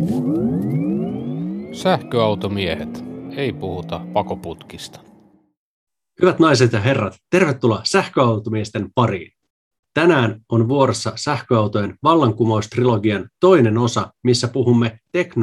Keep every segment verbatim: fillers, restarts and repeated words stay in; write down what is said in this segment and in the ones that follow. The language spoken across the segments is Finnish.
Sähköautomiehet, ei puhuta pakoputkista. Hyvät naiset ja herrat, tervetuloa sähköautomiesten pariin. Tänään on vuorossa sähköautojen vallankumoustrilogian toinen osa, missä puhumme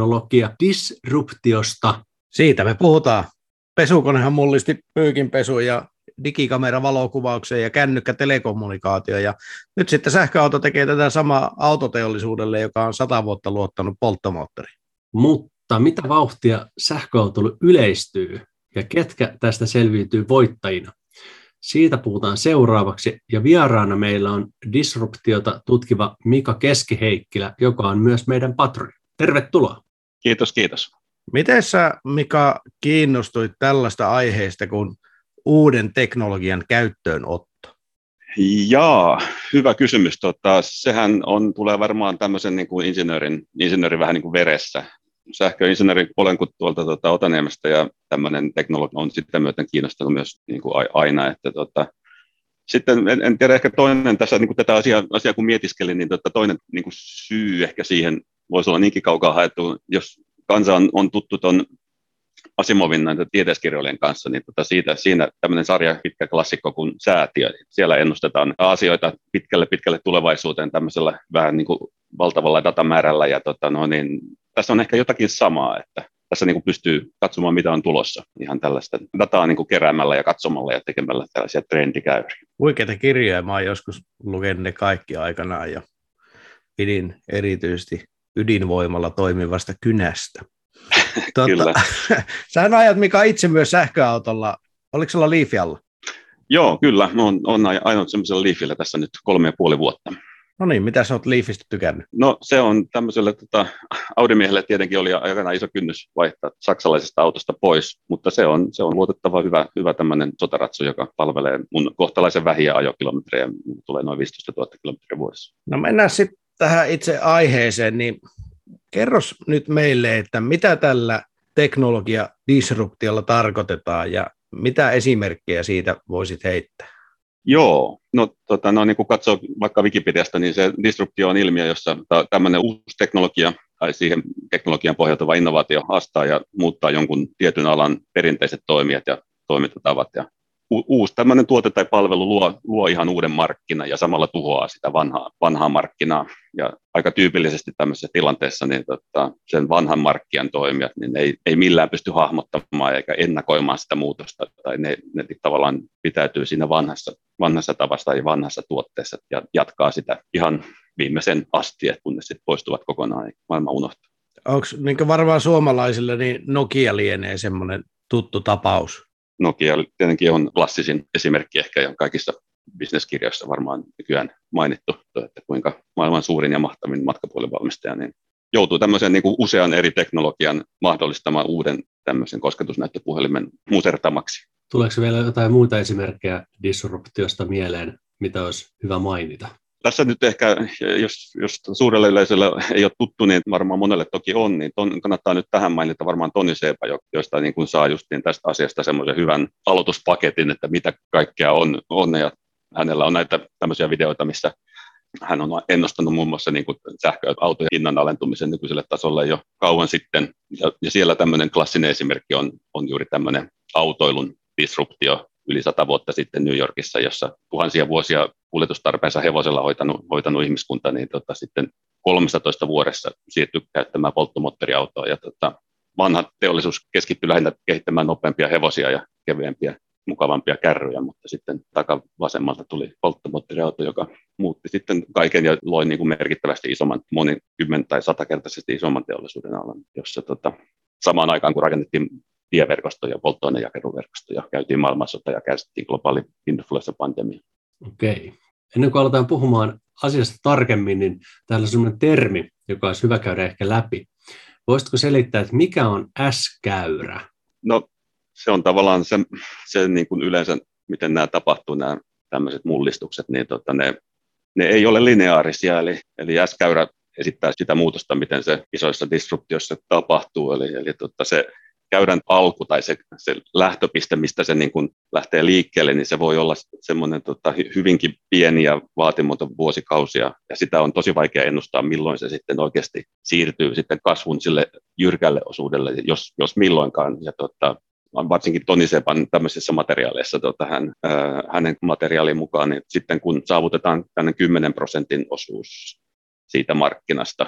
teknologia-disruptiosta. Siitä me puhutaan. Pesukonehan mullisti pyykinpesu ja digikamera valokuvaukseen ja kännykkä telekommunikaatio. Ja nyt sitten sähköauto tekee tätä samaa autoteollisuudelle, joka on sata vuotta luottanut polttomoottoriin. Mutta mitä vauhtia sähköautoilu yleistyy ja ketkä tästä selviytyy voittajina? Siitä puhutaan seuraavaksi ja vieraana meillä on disruptiota tutkiva Mika Keskiheikkilä, joka on myös meidän patroni. Tervetuloa. Kiitos, kiitos. Miten sä, Mika, kiinnostuit tällaista aiheesta kuin uuden teknologian käyttöönotto? Jaa, hyvä kysymys. Tota, sehän on, tulee varmaan tämmöisen niin kuin insinöörin, insinöörin vähän niin kuin veressä. Sähköinsinöörin polenkut tuolta tuota, Otaniemestä ja tämmöinen teknologia on sitten myöten kiinnostanut myös niin kuin aina. Että, tota, sitten en, en tiedä, ehkä toinen tässä niin kuin tätä asiaa, asiaa kun mietiskelin, niin tota, toinen niin kuin syy ehkä siihen voisi olla niinkin kaukaa haettu, jos kansa on, on tuttu tuon Asimovin näitä tieteiskirjojen kanssa, niin tota siitä, siinä tämmöinen sarja, pitkä klassikko kuin Säätiö. Siellä ennustetaan asioita pitkälle pitkälle tulevaisuuteen tämmöisellä vähän niin kuin valtavalla datamäärällä. Ja tota, no niin, tässä on ehkä jotakin samaa, että tässä niin kuin pystyy katsomaan, mitä on tulossa ihan tällaista dataa niin kuin keräämällä ja katsomalla ja tekemällä tällaisia trendikäyriä. Huikeita kirjoja, mä oon joskus lukenut ne kaikki aikanaan ja pidin erityisesti ydinvoimalla toimivasta kynästä. Tuota, Kyllä. Sähän ajat, Mika, itse myös sähköautolla. Oliko sulla Leafialla? Joo, kyllä. Mä oon, oon ajanut semmoisella Leafillä tässä nyt kolme ja puoli vuotta. No niin, mitä sä oot Leafistä tykännyt? No se on tämmöiselle tota, Audi-miehelle tietenkin oli aikanaan iso kynnys vaihtaa saksalaisesta autosta pois, mutta se on, se on luotettava hyvä, hyvä tämmöinen sotaratsu, joka palvelee mun kohtalaisen vähiä ajokilometrejä, tulee noin viisitoistatuhatta kilometriä vuodessa. No mennään sitten tähän itse aiheeseen, niin kerros nyt meille, että mitä tällä teknologia-disruptiolla tarkoitetaan ja mitä esimerkkejä siitä voisit heittää? Joo, no, tota, no niin kuin katsoo vaikka Wikipediasta, niin se disruptio on ilmiö, jossa tämmöinen uusi teknologia tai siihen teknologian pohjautuva innovaatio haastaa ja muuttaa jonkun tietyn alan perinteiset toimijat ja toimintatavat. Ja u- uusi tämmöinen tuote tai palvelu luo, luo ihan uuden markkinan ja samalla tuhoaa sitä vanhaa, vanhaa markkinaa. Ja aika tyypillisesti tämmöisessä tilanteessa niin tota, sen vanhan markkinan toimijat niin ei, ei millään pysty hahmottamaan eikä ennakoimaan sitä muutosta. Tai ne, ne tavallaan pitäytyy siinä vanhassa, vanhassa tavassa tai vanhassa tuotteessa ja jatkaa sitä ihan viimeisen asti, kun ne sitten poistuvat kokonaan ja maailma unohtaa. Onko niin varmaan suomalaisille niin Nokia lienee semmoinen tuttu tapaus? Nokia tietenkin on klassisin esimerkki ehkä jo kaikissa bisneskirjoissa varmaan nykyään mainittu, että kuinka maailman suurin ja mahtavin matkapuhelinvalmistaja niin joutuu tämmöisen niin kuin usean eri teknologian mahdollistamaan uuden tämmöisen kosketusnäyttöpuhelimen musertamaksi. Tuleeko vielä jotain muita esimerkkejä disruptiosta mieleen, mitä olisi hyvä mainita? Tässä nyt ehkä, jos, jos suurelle yleisölle ei ole tuttu, niin varmaan monelle toki on, niin ton, kannattaa nyt tähän mainita varmaan Toni Seepa, josta niin kuin saa justiin tästä asiasta semmoisen hyvän aloituspaketin, että mitä kaikkea on, on ja hänellä on näitä tämmöisiä videoita, missä hän on ennustanut muun muassa niin kuin sähköautojen hinnan alentumisen nykyiselle tasolle jo kauan sitten. Ja, ja siellä tämmöinen klassinen esimerkki on, on juuri tämmöinen autoilun disruptio yli sata vuotta sitten New Yorkissa, jossa tuhansia vuosia kuljetustarpeensa hevosella hoitanut, hoitanut ihmiskunta, niin tota, sitten kolmetoista vuodessa siirtyi käyttämään polttomoottoriautoa. Ja tota, vanha teollisuus keskittyi lähinnä kehittämään nopeampia hevosia ja kevyempiä, mukavampia kärryjä, mutta sitten takavasemmalta tuli polttomoottoriauto, joka muutti sitten kaiken ja loi niin kuin merkittävästi isomman, monin kymmen- tai satakertaisesti isomman teollisuuden alan, jossa tota, samaan aikaan kun rakennettiin tieverkostoja, polttoainejakeluverkostoja, käytiin maailmansota ja kärsittiin globaali influenssapandemia. Okei. Ennen kuin aletaan puhumaan asiasta tarkemmin, niin täällä on sellainen termi, joka olisi hyvä käydä ehkä läpi. Voisitko selittää, että mikä on S-käyrä? No se on tavallaan se, se niin kuin yleensä, miten nämä tapahtuu, nämä tämmöiset mullistukset, niin tota, ne, ne ei ole lineaarisia, eli, eli S-käyrä esittää sitä muutosta, miten se isoissa disruptioissa tapahtuu, eli, eli tota, se käyrän alku tai se, se lähtöpiste, mistä se niin kuin lähtee liikkeelle, niin se voi olla semmoinen tota, hyvinkin pieni ja vaatimaton vuosikausia, ja sitä on tosi vaikea ennustaa, milloin se sitten oikeasti siirtyy sitten kasvun sille jyrkälle osuudelle, jos, jos milloinkaan, ja tota, varsinkin Toni Sepan tämmöisissä materiaaleissa tota, hän, ää, hänen materiaalin mukaan, niin sitten kun saavutetaan tänne kymmenen prosentin osuus siitä markkinasta,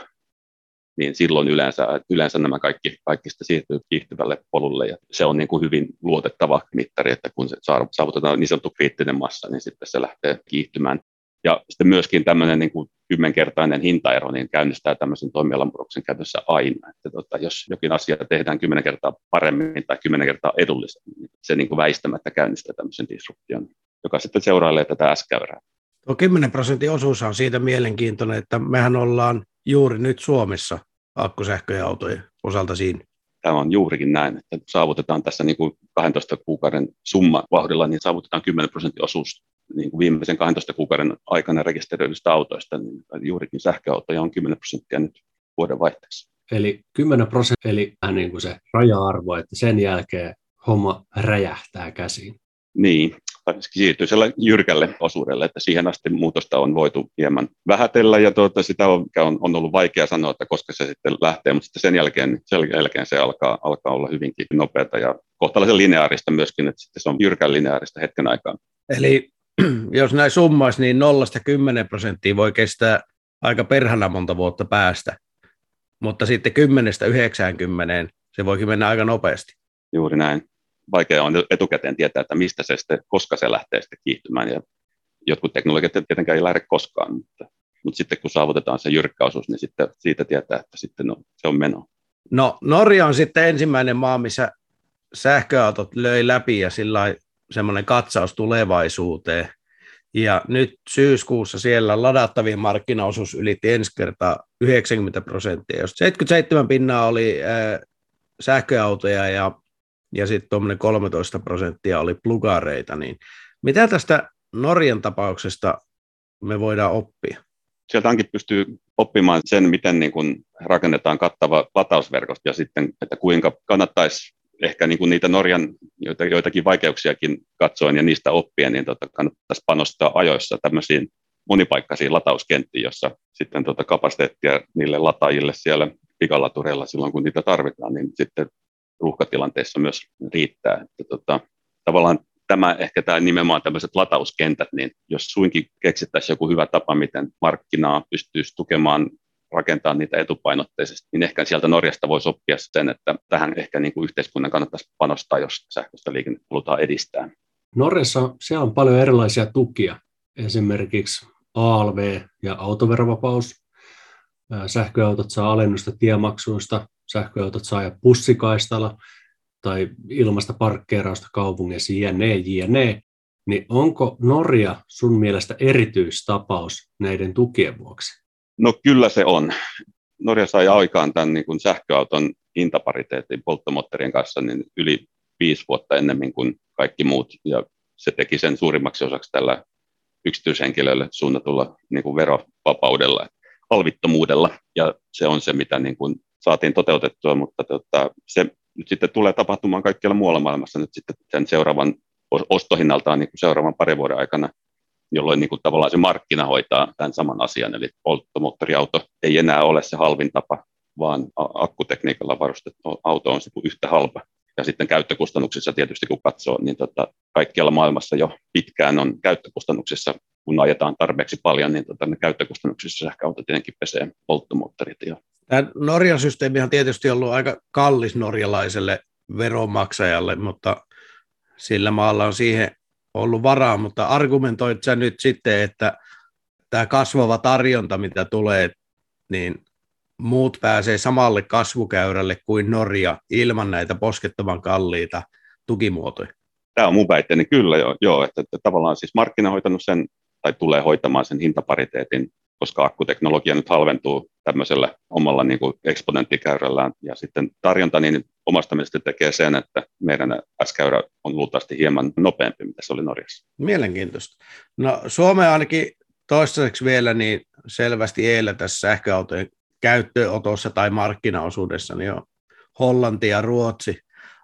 niin silloin yleensä, yleensä nämä kaikki, kaikki siirtyy kiihtyvälle polulle, ja se on niin kuin hyvin luotettava mittari, että kun se saavutetaan niin sanottu kriittinen massa, niin sitten se lähtee kiihtymään. Ja sitten myöskin tämmöinen niin kuin kymmenkertainen hintaero niin käynnistää tämmöisen toimialamurroksen käytössä aina. Että tota, jos jokin asia tehdään kymmenen kertaa paremmin tai kymmenen kertaa edullisemmin, niin se niin kuin väistämättä käynnistää tämmöisen disruption, joka sitten seurailee tätä S-käyrää. Tuo kymmenen prosentin osuus on siitä mielenkiintoinen, että mehän ollaan juuri nyt Suomessa akkusähköjen autojen osalta siinä. Tämä on juurikin näin, että saavutetaan tässä niin kuin kahdentoista kuukauden summa vauhdilla, niin saavutetaan kymmenen prosentin osuus niin kuin viimeisen kahdentoista kuukauden aikana rekisteröidyistä autoista, niin juurikin sähköautoja on kymmenen prosenttia nyt vuoden vaihteessa. Eli kymmenen prosenttia, eli niin kuin se raja-arvo, että sen jälkeen homma räjähtää käsiin. Niin, siirtyy siellä jyrkälle osuudelle, että siihen asti muutosta on voitu hieman vähätellä, ja tuota, sitä on, on ollut vaikea sanoa, että koska se sitten lähtee, mutta sitten sen jälkeen, sen jälkeen se alkaa, alkaa olla hyvinkin nopeata ja kohtalaisen lineaarista myöskin, että sitten se on jyrkän lineaarista hetken aikaa. Eli jos näin summaisi, niin nollasta kymmeneen prosenttia voi kestää aika perhana monta vuotta päästä, mutta sitten kymmenestä yhdeksäänkymmeneen se voikin mennä aika nopeasti. Juuri näin. Vaikea on etukäteen tietää, että mistä se sitten, koska se lähtee sitten kiihtymään, ja jotkut teknologiat tietenkään ei lähde koskaan, mutta, mutta sitten kun saavutetaan se jyrkkä osuus, niin sitten siitä tietää, että sitten no, se on meno. No Norja on sitten ensimmäinen maa, missä sähköautot löi läpi ja sillä semmoinen katsaus tulevaisuuteen, ja nyt syyskuussa siellä ladattavien markkinaosuus ylitti ensi kertaa yhdeksänkymmentä prosenttia, jos seitsemänkymmentäseitsemän pinnaa oli äh, sähköautoja ja ja sitten tuommoinen kolmetoista prosenttia oli plugareita, niin mitä tästä Norjan tapauksesta me voidaan oppia? Sieltä onkin pystyy oppimaan sen, miten niin kun rakennetaan kattava latausverkosto, ja sitten, että kuinka kannattaisi ehkä niin kun niitä Norjan joitakin vaikeuksiakin katsoen ja niistä oppien, niin tota kannattaisi panostaa ajoissa tämmöisiin monipaikkaisiin latauskenttiin, jossa sitten tota kapasiteettia niille lataajille siellä pikalatureilla silloin, kun niitä tarvitaan, niin sitten ruuhkatilanteissa myös riittää. Että tota, tavallaan tämä ehkä tämä nimenomaan tämmöiset latauskentät, niin jos suinkin keksittäisiin joku hyvä tapa, miten markkinaa pystyisi tukemaan, rakentaa niitä etupainotteisesti, niin ehkä sieltä Norjasta voisi oppia sen, että tähän ehkä niin kuin yhteiskunnan kannattaisi panostaa, jos sähköistä liikennettä halutaan edistää. Norjassa siellä on paljon erilaisia tukia, esimerkiksi A L V ja autoverovapaus. Sähköautot saa alennusta tiemaksuista, sähköautot saa ja bussikaistalla tai ilmasta parkkeerausta kaupungeissa, jne, jne. Niin onko Norja sun mielestä erityistapaus näiden tukien vuoksi? No kyllä se on. Norja sai aikaan tämän niin kuin sähköauton hintapariteetin polttomoottorien kanssa niin yli viisi vuotta ennemmin kuin kaikki muut, ja se teki sen suurimmaksi osaksi tällä yksityishenkilöille suunnatulla niin kuin verovapaudella, halvittomuudella, ja se on se, mitä niin kuin saatiin toteutettua, mutta tota, se nyt sitten tulee tapahtumaan kaikkialla muualla maailmassa nyt sitten sen seuraavan ostohinnaltaan niin kuin seuraavan parin vuoden aikana, jolloin niin kuin tavallaan se markkina hoitaa tämän saman asian, eli polttomoottoriauto ei enää ole se halvin tapa, vaan akkutekniikalla varustettu auto on yhtä halpa. Ja sitten käyttökustannuksissa tietysti kun katsoo, niin tota, kaikkialla maailmassa jo pitkään on käyttökustannuksissa, kun ajetaan tarpeeksi paljon, niin tota, ne käyttökustannuksissa sähköauto tietenkin pesee polttomoottorit. Jo. Tämä Norjan systeemi on tietysti ollut aika kallis norjalaiselle veronmaksajalle, mutta sillä maalla on siihen ollut varaa, mutta argumentoit sä nyt sitten, että tämä kasvava tarjonta, mitä tulee, niin muut pääsee samalle kasvukäyrälle kuin Norja ilman näitä poskettoman kalliita tukimuotoja? Tämä on mun väitteeni kyllä jo, joo, että, että tavallaan siis markkina on hoitanut sen, tai tulee hoitamaan sen hintapariteetin, koska akkuteknologia nyt halventuu tämmöisellä omalla niin kuin eksponenttikäyrällään, ja sitten tarjonta niin omasta mielestä tekee sen, että meidän S-käyrä on luultavasti hieman nopeampi, mitä se oli Norjassa. Mielenkiintoista. No Suomea ainakin toistaiseksi vielä niin selvästi eellä tässä sähköautojen käyttöönotossa tai markkinaosuudessa niin on Hollanti ja Ruotsi.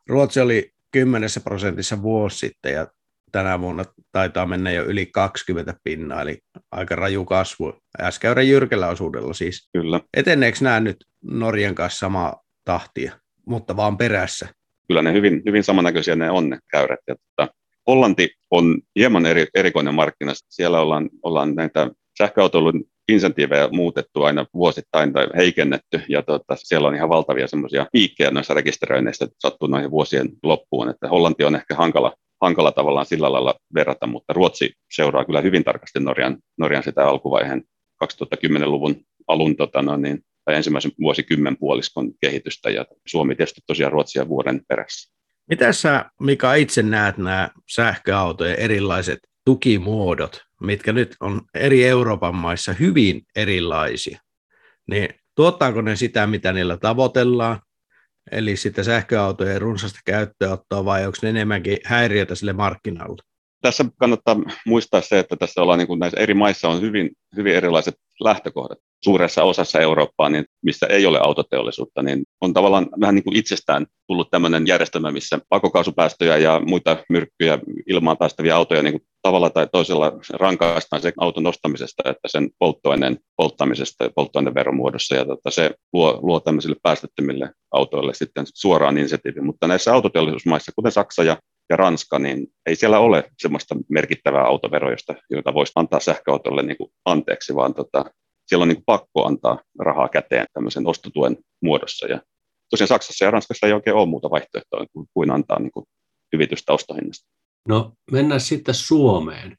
Ruotsi oli kymmenessä prosentissa vuosi sitten ja tänä vuonna taitaa mennä jo yli kaksikymmentä pinnaa, eli aika raju kasvu. S-käyrän jyrkällä osuudella siis. Kyllä. Eteneekö nämä nyt Norjan kanssa samaa tahtia, mutta vaan perässä? Kyllä ne hyvin, hyvin samannäköisiä ne on ne käyrät. Ja tota, Hollanti on hieman eri, erikoinen markkina. Siellä ollaan, ollaan näitä sähköautoilun insentiivejä muutettu aina vuosittain tai heikennetty, ja tota, siellä on ihan valtavia semmoisia piikkejä noissa rekisteröinneistä, että sattuu noihin vuosien loppuun. Että Hollanti on ehkä hankala, hankala tavallaan sillä lailla verrata, mutta Ruotsi seuraa kyllä hyvin tarkasti Norjan, Norjan sitä alkuvaiheen kaksituhattakymmenluvun alun tota, no niin, tai ensimmäisen vuosikymmen puoliskon kehitystä, ja Suomi tietysti tosiaan Ruotsia vuoden perässä. Mitä sä, Mika, itse näet nämä sähköautojen erilaiset tukimuodot, mitkä nyt on eri Euroopan maissa hyvin erilaisia, niin tuottaako ne sitä, mitä niillä tavoitellaan, eli sitä sähköautojen runsasta käyttöönottoa, vai onko ne enemmänkin häiriötä sille markkinalle? Tässä kannattaa muistaa se, että tässä ollaan niin kuin näissä eri maissa on hyvin, hyvin erilaiset lähtökohdat. Suuressa osassa Eurooppaa, niin missä ei ole autoteollisuutta, niin on tavallaan vähän niin kuin itsestään tullut tämmöinen järjestelmä, missä pakokaasupäästöjä ja muita myrkkyjä ilmaan päästäviä autoja niin kuin tavalla tai toisella rankaistaan sen auton nostamisesta, että sen polttoaineen polttamisesta ja polttoaineveron muodossa, ja tota, se luo, luo tämmöisille päästöttömille autoille sitten suoraan insentiivin. Mutta näissä autoteollisuusmaissa, kuten Saksa ja ja Ranska, niin ei siellä ole semmoista merkittävää autoveroa, josta, jota voisi antaa sähköautolle niin kuin anteeksi, vaan tota, siellä on niin kuin pakko antaa rahaa käteen tämmöisen ostotuen muodossa. Ja tosiaan Saksassa ja Ranskassa ei oikein ole muuta vaihtoehtoa kuin antaa niin kuin hyvitystä ostohinnasta. No mennään sitten Suomeen.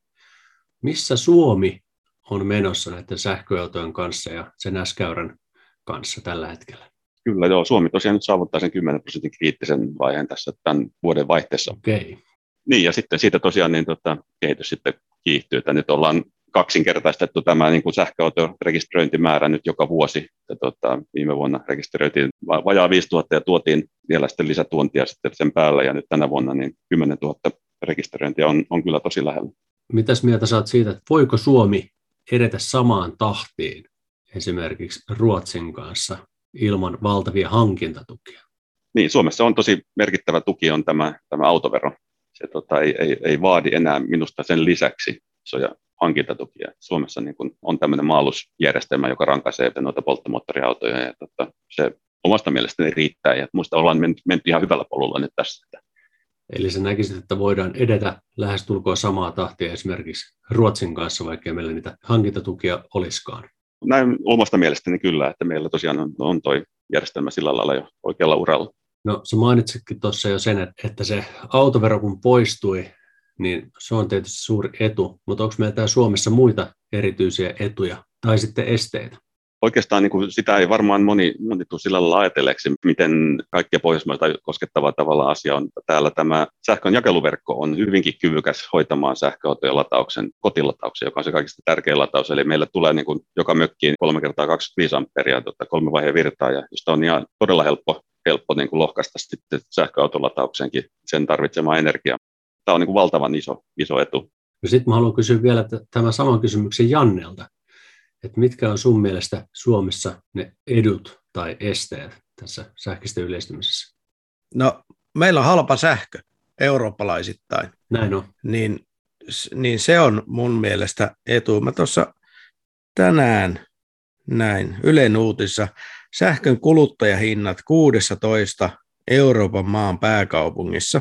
Missä Suomi on menossa näiden sähköautojen kanssa ja sen S-käyrän kanssa tällä hetkellä? Kyllä joo, Suomi tosiaan nyt saavuttaa sen kymmenen prosentin kriittisen vaiheen tässä tämän vuoden vaihteessa. Okei. Niin, ja sitten siitä tosiaan niin, tota, kehitys sitten kiihtyy, että nyt ollaan kaksinkertaistettu tämä niin kuin sähköauton rekisteröintimäärä nyt joka vuosi. Ja, tota, viime vuonna rekisteröitiin vajaa viisituhatta ja tuotiin vielä sitten lisätuontia sitten sen päälle, ja nyt tänä vuonna niin kymmenentuhatta rekisteröintiä on, on kyllä tosi lähellä. Mitäs mieltä saat siitä, että voiko Suomi edetä samaan tahtiin esimerkiksi Ruotsin kanssa ilman valtavia hankintatukia? Niin, Suomessa on tosi merkittävä tuki on tämä, tämä autovero. Se tota, ei, ei, ei vaadi enää minusta sen lisäksi isoja hankintatukia. Suomessa niin kun on tämmöinen maalusjärjestelmä, joka rankaisee noita polttomoottoriautoja, ja tota, se omasta mielestäni riittää, ja minusta ollaan menty, menty ihan hyvällä polulla nyt tässä. Eli sä näkisit, että voidaan edetä lähestulkoon samaa tahtia esimerkiksi Ruotsin kanssa, vaikka meillä niitä hankintatukia olisikaan? Näin omasta mielestäni kyllä, että meillä tosiaan on, on toi järjestelmä sillä lailla jo oikealla uralla. No sä mainitsitkin tuossa jo sen, että se autovero kun poistui, niin se on tietysti suuri etu, mutta onko meillä täällä Suomessa muita erityisiä etuja tai sitten esteitä? Oikeastaan niin kuin sitä ei varmaan moni, moni tule sillä lailla ajatelleeksi, miten kaikkia Pohjoismaita koskettava tavalla asia on. Täällä tämä sähkön jakeluverkko on hyvinkin kyvykäs hoitamaan sähköautojen latauksen, kotilatauksen, joka on se kaikista tärkein lataus. Eli meillä tulee niin kuin joka mökkiin kolme kertaa kaksikymmentäviisi amperia tota, kolme vaiheen virtaa, ja josta on ihan todella helppo, helppo niin kuin lohkaista sitten sähköautolataukseenkin sen tarvitsemaa energiaa. Tämä on niin kuin valtavan iso, iso etu. Sitten mä haluan kysyä vielä tämän saman kysymyksen Jannelta. Että mitkä on sun mielestä Suomessa ne edut tai esteet tässä sähköisten yleistymisessä? No, meillä on halpa sähkö eurooppalaisittain. Näin on. Niin, niin se on mun mielestä etu. Mä tuossa tänään näin Ylen uutissa sähkön kuluttajahinnat kuusitoista Euroopan maan pääkaupungissa,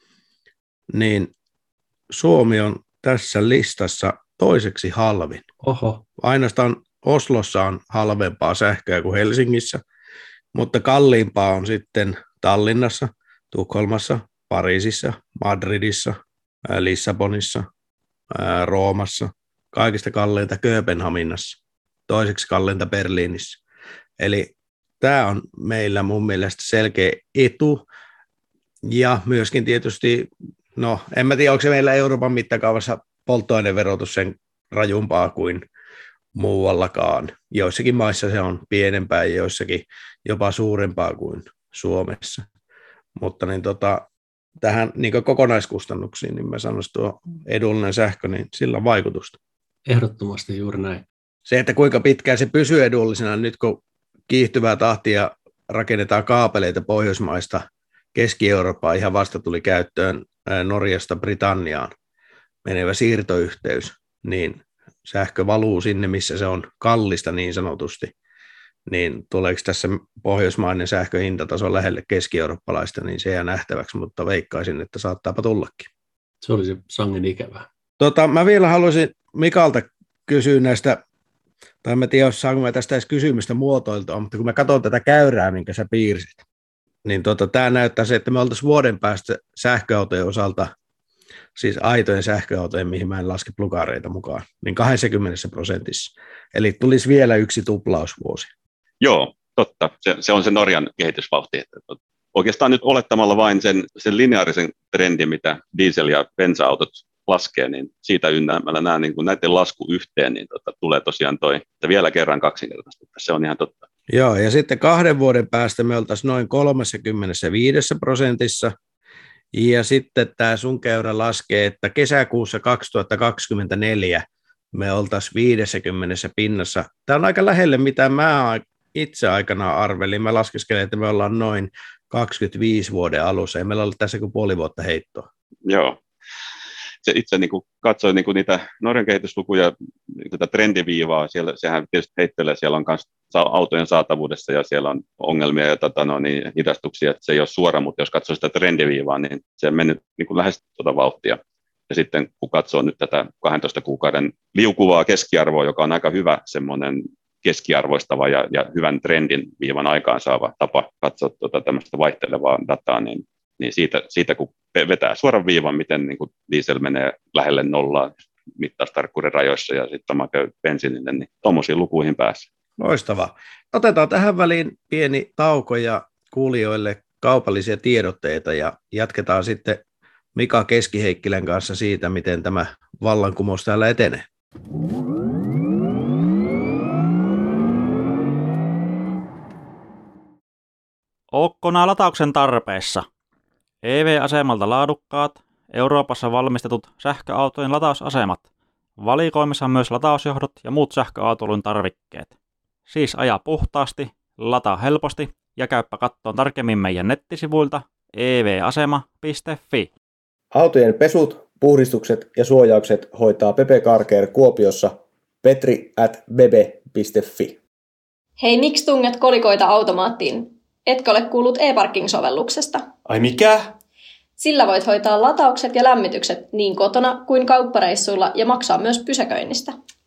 niin Suomi on tässä listassa toiseksi halvin. Oho. Ainoastaan Oslossa on halvempaa sähköä kuin Helsingissä, mutta kalliimpaa on sitten Tallinnassa, Tukholmassa, Pariisissa, Madridissa, Lissabonissa, Roomassa, kaikista kalleinta Kööpenhaminassa, toiseksi kalleinta Berliinissä. Eli tämä on meillä mun mielestä selkeä etu, ja myöskin tietysti, no en mä tiedä, onko se meillä Euroopan mittakaavassa polttoaineverotus sen rajumpaa kuin muuallakaan. Joissakin maissa se on pienempää ja joissakin jopa suurempaa kuin Suomessa. Mutta niin tota, tähän niin kokonaiskustannuksiin, niin mä sanoisin tuo edullinen sähkö, niin sillä on vaikutusta. Ehdottomasti juuri näin. Se, että kuinka pitkään se pysyy edullisena nyt, kun kiihtyvää tahtia rakennetaan kaapeleita Pohjoismaista Keski-Eurooppaan ihan vasta tuli käyttöön Norjasta Britanniaan menevä siirtoyhteys, niin sähkö valuu sinne, missä se on kallista niin sanotusti, niin tuleeko tässä pohjoismainen sähköhintataso lähelle keski-eurooppalaista, niin se jää nähtäväksi, mutta veikkaisin, että saattaapa tullakin. Se olisi sangen ikävää. Tota, mä vielä haluaisin Mikalta kysyä näistä, tai mä tiedä, saanko mä tästä edes kysymystä muotoiltua, mutta kun mä katson tätä käyrää, minkä sä piirsit, niin tota, tämä näyttää se, että me oltaisiin vuoden päästä sähköautojen osalta, siis aitojen sähköautojen, mihin mä en laske plugareita mukaan, niin kaksikymmentä prosentissa. Eli tulisi vielä yksi tuplausvuosi. Joo, totta. Se, se on se Norjan kehitysvauhti. Että oikeastaan nyt olettamalla vain sen, sen lineaarisen trendin, mitä diesel- ja bensa-autot laskee, niin siitä ynnäämällä nämä, niin kuin näiden lasku yhteen, niin tota, tulee tosiaan toi, että vielä kerran kaksinkertaista. Se on ihan totta. Joo, ja sitten kahden vuoden päästä me oltaisiin noin kolmekymmentäviisi prosentissa, ja sitten tämä sun käyrä laskee, että kesäkuussa kaksituhattakaksikymmentäneljä me oltaisiin viisikymmentä pinnassa. Tämä on aika lähelle, mitä mä itse aikanaan arvelin. Mä laskeskelin, että me ollaan noin kaksikymmentäviisi vuoden alussa, ja meillä on ollut tässä kuin puoli vuotta heittoa. Joo. Se itse niin kuin katsoi niin kuin niitä Norjan kehityslukuja, tätä trendiviivaa, siellä, sehän tietysti heittelee, siellä on myös autojen saatavuudessa ja siellä on ongelmia ja tota, no, niin, hidastuksia, että se ei ole suora, mutta jos katsoo sitä trendiviivaa, niin se on mennyt niin kuin lähes tuota vauhtia. Ja sitten kun katsoo nyt tätä kahdentoista kuukauden liukuvaa keskiarvoa, joka on aika hyvä semmoinen keskiarvoistava ja, ja hyvän trendin viivan aikaansaava tapa katsoa tuota tämmöistä vaihtelevaa dataa, niin niin siitä, siitä kun vetää suoran viivan, miten niin kuin diesel menee lähelle nollaa mittaustarkkuuden rajoissa ja sitten sama käy bensiinille, niin tuommoisiin lukuihin pääsee. Loistavaa. Otetaan tähän väliin pieni tauko ja kuulijoille kaupallisia tiedotteita ja jatketaan sitten Mika Keski-Heikkilän kanssa siitä, miten tämä vallankumous täällä etenee. Ootko nää latauksen tarpeessa? E V-asemalta laadukkaat, Euroopassa valmistetut sähköautojen latausasemat. Valikoimissa myös latausjohdot ja muut sähköautoilun tarvikkeet. Siis aja puhtaasti, lataa helposti ja käyppä kattoon tarkemmin meidän nettisivuilta e v asema piste f i. Autojen pesut, puhdistukset ja suojaukset hoitaa Pepe Car Care Kuopiossa petri at bebe piste f i. Hei, miksi tunget kolikoita automaattiin? Etkö ole kuullut e-parking-sovelluksesta? Ai mikä? Sillä voit hoitaa lataukset ja lämmitykset niin kotona kuin kauppareissuilla ja maksaa myös pysäköinnistä.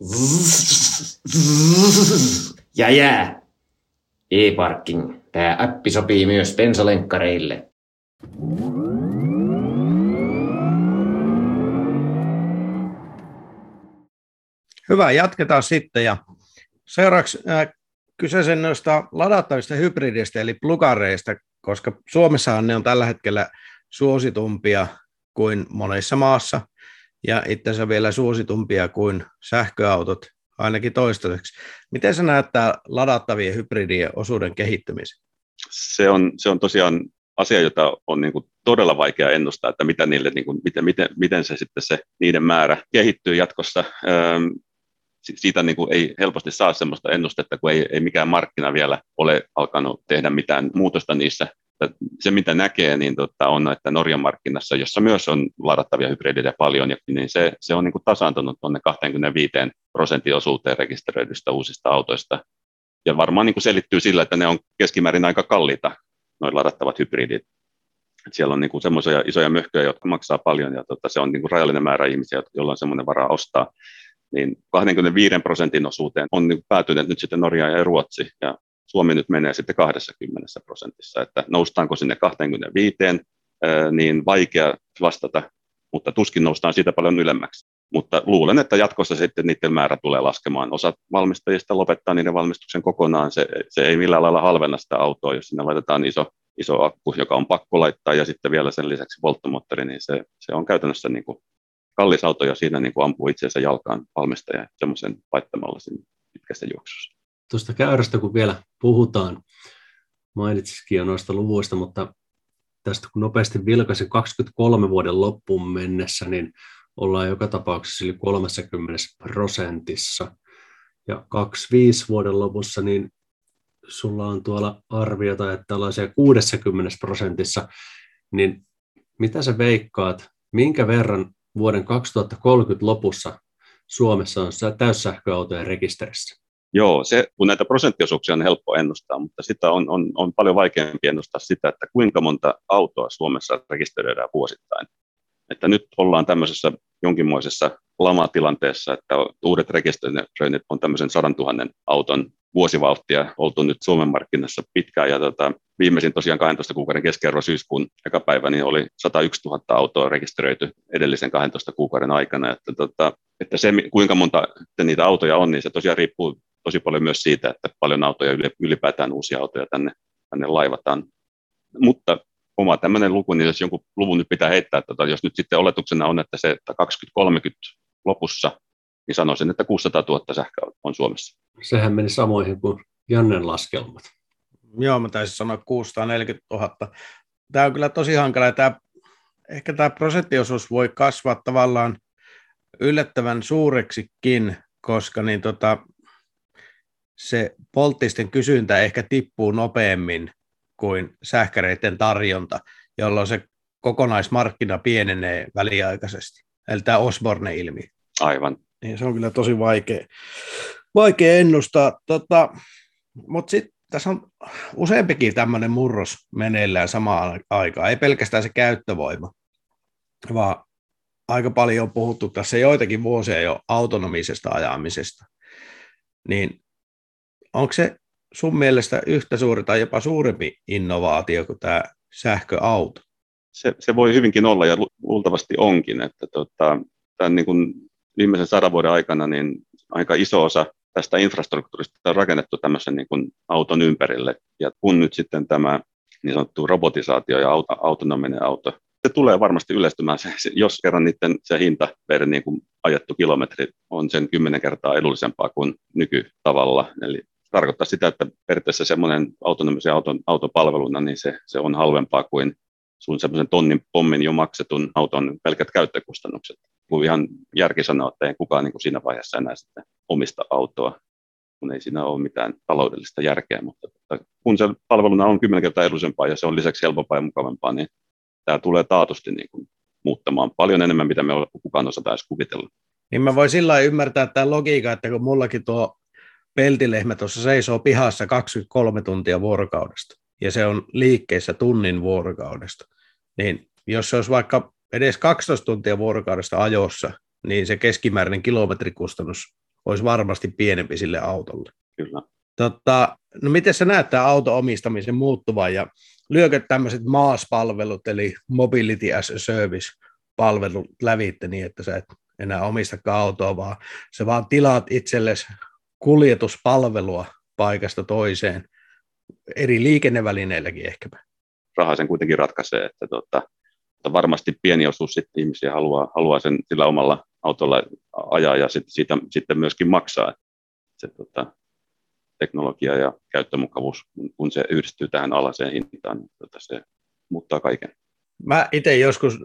Ja jää! E-parking. Tämä appi sopii myös bensalenkkareille. Hyvä, jatketaan sitten. Ja seuraavaksi äh, kyseisen noista ladattavista hybrideistä eli plugareista, koska Suomessahan ne on tällä hetkellä suositumpia kuin monessa maassa ja itse asiassa vielä suositumpia kuin sähköautot, ainakin toistaiseksi. Miten se näyttää ladattavien hybridien osuuden kehittymisen? Se on, se on tosiaan asia, jota on niin kuin todella vaikea ennustaa, että mitä niille, niin kuin, miten, miten, miten se sitten se niiden määrä kehittyy jatkossa. Öm, siitä niin kuin ei helposti saa sellaista ennustetta, kun ei, ei mikään markkina vielä ole alkanut tehdä mitään muutosta niissä. Se, mitä näkee, niin tota, on, että Norjan markkinassa, jossa myös on ladattavia hybridejä paljon, niin se, se on niin kuin tasaantunut tuonne kaksikymmentäviisi prosentin osuuteen rekisteröidyistä uusista autoista. Ja varmaan niin kuin selittyy sillä, että ne on keskimäärin aika kalliita, noin ladattavat hybridit. Et siellä on niin kuin semmoisia isoja möhköjä, jotka maksaa paljon, ja tota, se on niin kuin rajallinen määrä ihmisiä, joilla on semmoinen varaa ostaa. Niin kaksikymmentäviisi prosentin osuuteen on niin päätynyt nyt sitten Norja ja Ruotsi, ja Suomi nyt menee sitten kaksikymmentä prosentissa, että noustaanko sinne kaksikymmentäviisi, niin vaikea vastata, mutta tuskin noustaan siitä paljon ylemmäksi. Mutta luulen, että jatkossa sitten niiden määrä tulee laskemaan. Osa valmistajista lopettaa niiden valmistuksen kokonaan, se, se ei millään lailla halvenna sitä autoa, jos sinne laitetaan iso, iso akku, joka on pakko laittaa, ja sitten vielä sen lisäksi polttomoottori, niin se, se on käytännössä niin kuin kallis auto, ja siinä niin kuin ampuu itseensä jalkaan valmistaja semmoisen laittamalla sinne pitkässä juoksussa. Tuosta käyrästä, kun vielä puhutaan, mainitsisikin jo noista luvuista, mutta tästä kun nopeasti vilkaisin kaksikymmentäkolme vuoden loppuun mennessä, niin ollaan joka tapauksessa yli kolmekymmentä prosentissa. Ja kaksikymmentäviisi vuoden lopussa, niin sulla on tuolla arviota, että ollaan siellä kuusikymmentä prosentissa, niin mitä sä veikkaat, minkä verran vuoden kaksituhattakolmekymmentä lopussa Suomessa on täyssähköautojen rekisterissä? Joo, se, kun näitä prosenttiosuuksia on helppo ennustaa, mutta sitä on, on, on paljon vaikeampi ennustaa sitä, että kuinka monta autoa Suomessa rekisteröidään vuosittain. Että nyt ollaan tämmöisessä jonkinmoisessa lamatilanteessa, että uudet rekisteröinnit on tämmöisen sadantuhannen auton vuosivauhtia oltu nyt Suomen markkinassa pitkään, ja tota, viimeisin tosiaan kahdentoista kuukauden keskiarvo syyskuun eka päivä niin oli sata yksi tuhatta autoa rekisteröity edellisen kahdentoista kuukauden aikana, että, tota, että se kuinka monta niitä autoja on, niin se tosiaan riippuu tosi paljon myös siitä, että paljon autoja ylipäätään uusia autoja tänne, tänne laivataan, mutta oma tämmöinen luku, niin jos jonkun luvun nyt pitää heittää, että jos nyt sitten oletuksena on, että se että kaksituhatta kolmekymmentä lopussa, niin sanoisin, että kuusisataatuhatta sähköautoa on Suomessa. Sehän meni samoihin kuin Jannen laskelmat. Joo, mä taisin sanoa kuusisataaneljäkymmentätuhatta. Tämä on kyllä tosi hankala. Tämä, ehkä tämä prosenttiosuus voi kasvaa tavallaan yllättävän suureksikin, koska niin tota, se polttisten kysyntä ehkä tippuu nopeammin kuin sähkäreiden tarjonta, jolloin se kokonaismarkkina pienenee väliaikaisesti. Eli tämä Osborne-ilmiö. Aivan. Niin se on kyllä tosi vaikea, vaikea ennustaa. Tota, mutta sitten tässä on useampikin tämmöinen murros meneillään samaan aikaan. Ei pelkästään se käyttövoima, vaan aika paljon on puhuttu tässä joitakin vuosia jo autonomisesta ajamisesta. Niin onko se sun mielestä yhtä suuri tai jopa suurempi innovaatio kuin tämä sähköauto? Se, se voi hyvinkin olla ja luultavasti onkin, että tota, tämän niin kuin viimeisen sadan vuoden aikana niin aika iso osa tästä infrastruktuurista on rakennettu tämmöisen niin kuin auton ympärille, ja kun nyt sitten tämä niin sanottu robotisaatio ja auto, autonominen auto, se tulee varmasti yleistymään, se, jos kerran niiden se hinta per niin kuin ajettu kilometri on sen kymmenen kertaa edullisempaa kuin nykytavalla, eli tarkoittaa sitä, että periaatteessa semmoinen autonomisen auton autopalveluna, niin se, se on halvempaa kuin sun semmoisen tonnin pommin jo maksetun auton pelkät käyttökustannukset. Kun ihan järki sanoo, että ei kukaan niin kuin siinä vaiheessa enää sitten omista autoa, kun ei siinä ole mitään taloudellista järkeä, mutta kun se palveluna on kymmenen kertaa edullisempaa ja se on lisäksi helpompaa ja mukavampaa, niin tämä tulee taatusti niin kuin muuttamaan paljon enemmän, mitä me kukaan osata edes kuvitella. Niin mä voin sillä lailla ymmärtää tämän logiikan, että kun mullakin tuo peltilehmä tuossa seisoo pihassa kaksikymmentäkolme tuntia vuorokaudesta, ja se on liikkeessä tunnin vuorokaudesta, niin jos se olisi vaikka edes kaksitoista tuntia vuorokaudesta ajossa, niin se keskimääräinen kilometrikustannus olisi varmasti pienempi sille autolle. Kyllä. Totta, no miten sä näet tämän auto-omistamisen muuttuvan, ja lyökö tämmöiset MaaS-palvelut, eli Mobility as a Service-palvelut lävitte niin, että sä et enää omistakaan autoa, vaan sä vaan tilaat itsellesi kuljetuspalvelua paikasta toiseen, eri liikennevälineilläkin ehkäpä. Raha sen kuitenkin ratkaisee, että tota, varmasti pieni osuus sitten ihmisiä haluaa, haluaa sen sillä omalla autolla ajaa ja sit, siitä, sitten myöskin maksaa. Se tota, teknologia ja käyttömukavuus, kun se yhdistyy tähän alaseen hintaan, niin tota, se muuttaa kaiken. Mä itse joskus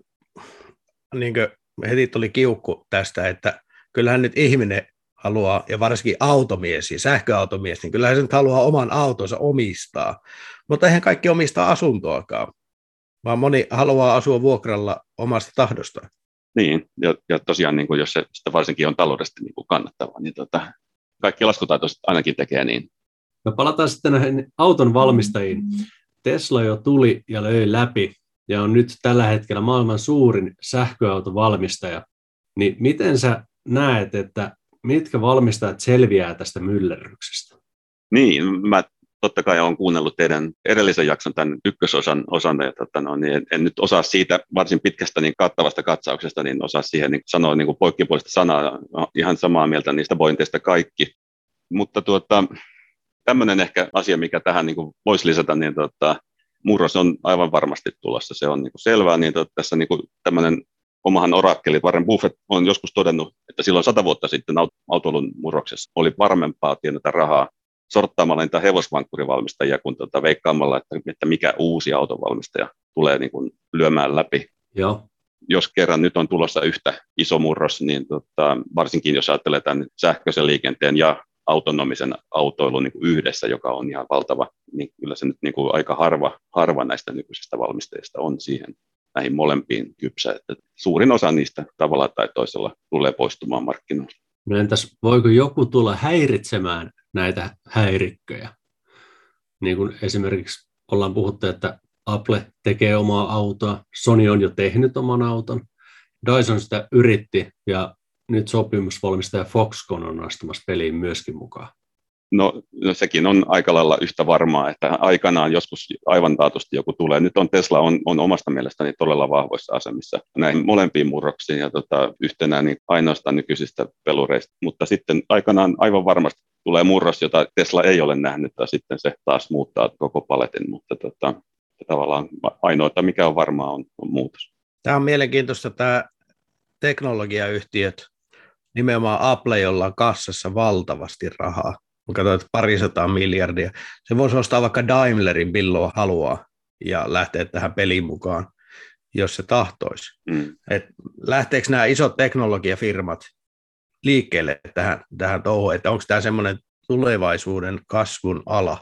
niin heti tuli kiukku tästä, että kyllähän nyt ihminen haluaa, ja varsinkin automies ja sähköautomies, niin kyllähän se nyt haluaa oman autonsa omistaa. Mutta eihän kaikki omistaa asuntoakaan, vaan moni haluaa asua vuokralla omasta tahdostaan. Niin, ja, ja tosiaan niin kuin jos se sitä varsinkin on taloudellisesti niin kuin kannattavaa, niin tota, kaikki laskutaitoiset ainakin tekee niin. Me palataan sitten näihin auton valmistajiin. Tesla jo tuli ja löi läpi, ja on nyt tällä hetkellä maailman suurin sähköautovalmistaja. Niin miten sä näet, että mitkä valmistajat selviää tästä myllerryksestä? Niin, mä totta kai olen kuunnellut teidän edellisen jakson, tämän ykkösosan osan, ja tota, no, niin en, en nyt osaa siitä varsin pitkästä niin kattavasta katsauksesta, niin osaa siihen niin sanoa niin kuin poikkipuolista sanaa, no, ihan samaa mieltä niistä pointeista kaikki. Mutta tuota, tämmöinen ehkä asia, mikä tähän niin kuin voisi lisätä, niin tuota, murros on aivan varmasti tulossa, se on niin kuin selvää, niin tuota, tässä niin kuin tämmöinen omahan orakkeli, Warren Buffett on joskus todennut, että silloin sata vuotta sitten autoilun murroksessa oli varmempaa tienata rahaa sorttaamalla niitä hevosvankkurivalmistajia kuin tuota veikkaamalla, että, että mikä uusi autovalmistaja tulee niin kuin lyömään läpi. Joo. Jos kerran nyt on tulossa yhtä iso murros, niin tota, varsinkin jos ajattelee tämän sähköisen liikenteen ja autonomisen autoilun niin kuin yhdessä, joka on ihan valtava, niin kyllä se nyt niin kuin aika harva, harva näistä nykyisistä valmistajista on siihen näihin molempiin kypsä, että suurin osa niistä tavalla tai toisella tulee poistumaan markkinoilta. No entäs voiko joku tulla häiritsemään näitä häirikköjä? Niin kuin esimerkiksi ollaan puhuttu, että Apple tekee omaa autoa, Sony on jo tehnyt oman auton, Dyson sitä yritti ja nyt sopimusvalmistaja Foxconn on astumassa peliin myöskin mukaan. No, no sekin on aika lailla yhtä varmaa, että aikanaan joskus aivan taatusti joku tulee. Nyt on Tesla on, on omasta mielestäni todella vahvoissa asemissa näihin molempiin murroksiin ja tota, yhtenä niin ainoastaan nykyisistä pelureista. Mutta sitten aikanaan aivan varmasti tulee murros, jota Tesla ei ole nähnyt ja sitten se taas muuttaa koko paletin. Mutta tota, tavallaan ainoa, mikä on varmaa, on, on muutos. Tämä on mielenkiintoista, tämä teknologiayhtiöt, nimenomaan Apple, jolla on kassassa valtavasti rahaa. Kun katsotaan, että parisataa miljardia. Se voisi ostaa vaikka Daimlerin milloin haluaa ja lähteä tähän peliin mukaan, jos se tahtoisi. Mm. Et lähteekö nämä isot teknologiafirmat liikkeelle tähän, tähän touhuun, että onko tämä semmoinen tulevaisuuden kasvun ala?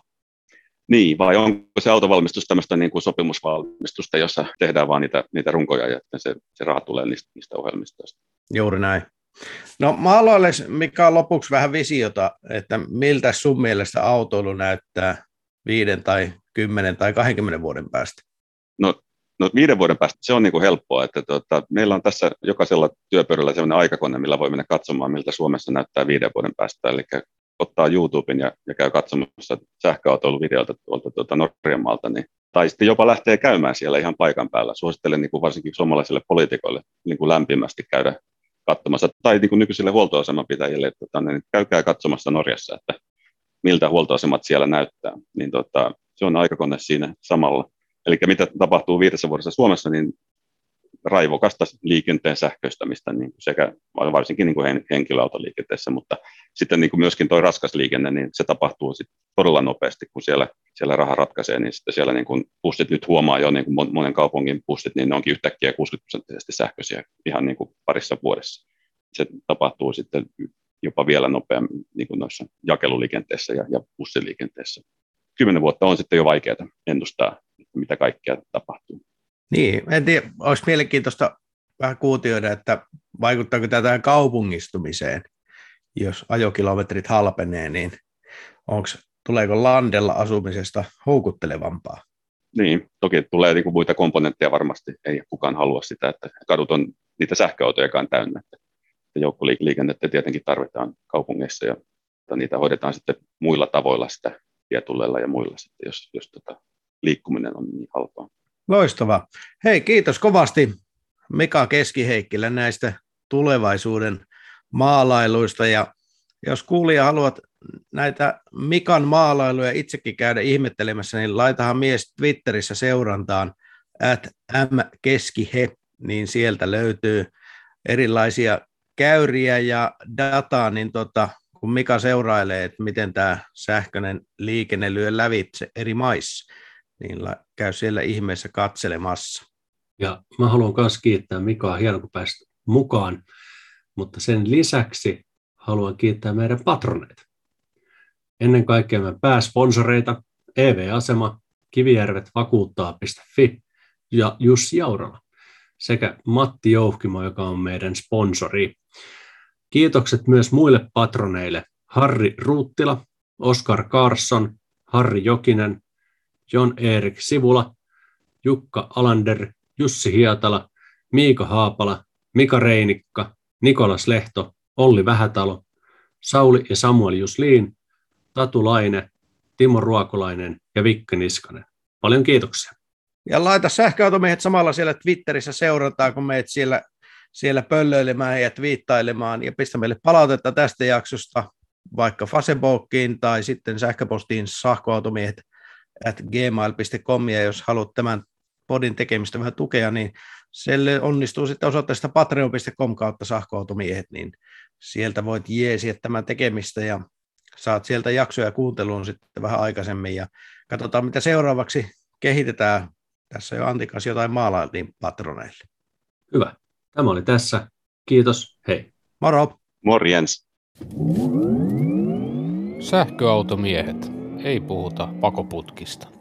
Niin, vai onko se autovalmistus tämmöistä niin kuin sopimusvalmistusta, jossa tehdään vaan niitä, niitä runkoja ja se, se raha tulee niistä, niistä ohjelmistoista? Juuri näin. No maalaille, Mika, lopuksi vähän visiota, että miltä sun mielestä autoilu näyttää viiden tai kymmenen tai kahdenkymmenen vuoden päästä? No, no viiden vuoden päästä se on niin kuin helppoa, että tuota, meillä on tässä jokaisella työpöydällä sellainen aikakone, millä voi mennä katsomaan, miltä Suomessa näyttää viiden vuoden päästä, eli ottaa YouTuben ja, ja käy katsomassa sähköautoiluvideolta tuolta tuota Norjan maalta, niin, tai sitten jopa lähtee käymään siellä ihan paikan päällä. Suosittelen niin kuin varsinkin suomalaisille poliitikoille niin kuin lämpimästi käydä katsomassa, tai niin kuin nykyisille huoltoasemanpitäjille, että tota, niin käykää katsomassa Norjassa, että miltä huoltoasemat siellä näyttää, niin tota, se on aikakone siinä samalla. Eli mitä tapahtuu viidessä vuodessa Suomessa, niin raivokasta liikenteen sähköistämistä niin sekä varsinkin niin kuin henkilöautoliikenteessä, mutta sitten niin kuin myöskin tuo raskas liikenne, niin se tapahtuu sit todella nopeasti, kun siellä, siellä raha ratkaisee, niin sitten siellä niin kuin bussit nyt huomaa jo niin kuin monen kaupungin bussit, niin ne onkin yhtäkkiä kuusikymmentä prosenttisesti sähköisiä ihan niin kuin parissa vuodessa. Se tapahtuu sitten jopa vielä nopeammin niin kuin noissa jakeluliikenteessä ja, ja bussiliikenteessä. Kymmenen vuotta on sitten jo vaikeaa ennustaa, mitä kaikkea tapahtuu. Niin, en tiedä, olisi mielenkiintoista vähän kuutioida, että vaikuttaako tämä tähän kaupungistumiseen, jos ajokilometrit halpenee, niin onko, tuleeko landella asumisesta houkuttelevampaa? Niin, toki tulee niin kuin muita komponentteja varmasti, ei kukaan halua sitä, että kadut on niitä sähköautojakaan täynnä. Joukkoliikennettä tietenkin tarvitaan kaupungeissa ja niitä hoidetaan sitten muilla tavoilla sitä tietulleilla ja muilla sitten, jos, jos tota, liikkuminen on niin halpaa. Loistavaa. Hei, kiitos kovasti Mika Keski-Heikkilä näistä tulevaisuuden maalailuista. Ja jos kuulija haluat näitä Mikan maalailuja itsekin käydä ihmettelemässä, niin laitahan mies Twitterissä seurantaan at mkeskihe, niin sieltä löytyy erilaisia käyriä ja dataa, niin tota, kun Mika seurailee, että miten tämä sähköinen liikenne lyö lävitse eri maissa, niin käy siellä ihmeessä katselemassa. Ja mä haluan myös kiittää Mikaa, hieno kun pääsit mukaan, mutta sen lisäksi haluan kiittää meidän patroneita. Ennen kaikkea meidän pääsponsoreita, E V-asema, Kivijärvet vakuuttaa piste fi ja Jussi Jaurala sekä Matti Jouhkimo, joka on meidän sponsori. Kiitokset myös muille patroneille: Harri Ruuttila, Oskar Karsson, Harri Jokinen, Jon-Erik Sivula, Jukka Alander, Jussi Hietala, Miika Haapala, Mika Reinikka, Nikolas Lehto, Olli Vähätalo, Sauli ja Samuel Jusliin, Tatu Laine, Timo Ruokolainen ja Vikka Niskanen. Paljon kiitoksia. Ja laita sähköautomiehet samalla siellä Twitterissä seurantaa, kun meet siellä, siellä pöllöilemään ja twiittailemaan, ja pistä meille palautetta tästä jaksosta vaikka Facebookiin tai sitten sähköpostiin sähköautomiehet at gmail piste com, ja jos haluat tämän podin tekemistä vähän tukea, niin se onnistuu sitten osoitteesta patreon piste com kautta sähköautomiehet, niin sieltä voit jeesiä tämän tekemistä ja saat sieltä jaksoja kuunteluun sitten vähän aikaisemmin, ja katsotaan mitä seuraavaksi kehitetään. Tässä jo Antikas jotain maalailtiin patroneille. Hyvä. Tämä oli tässä. Kiitos. Hei. Moro. Morjens. Sähköautomiehet. Ei puhuta pakoputkista.